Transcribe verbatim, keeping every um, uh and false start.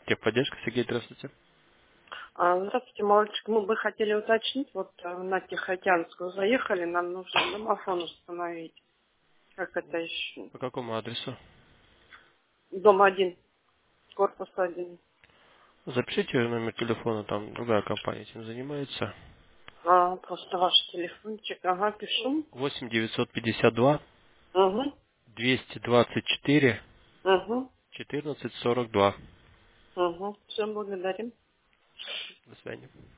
Техподдержка, Сергей, здравствуйте. А, Здравствуйте, мальчик. Мы бы хотели уточнить, вот э, на Тихоокеанскую заехали, нам нужно домофон установить. Как это еще? По какому адресу? Дом один, корпус один. Запишите номер телефона, там другая компания этим занимается. А, просто ваш телефончик. Ага, пишу. восемь девятьсот пятьдесят два Угу, двести двадцать четыре угу, четырнадцать сорок два. угу. Все, благодарим. До свидания.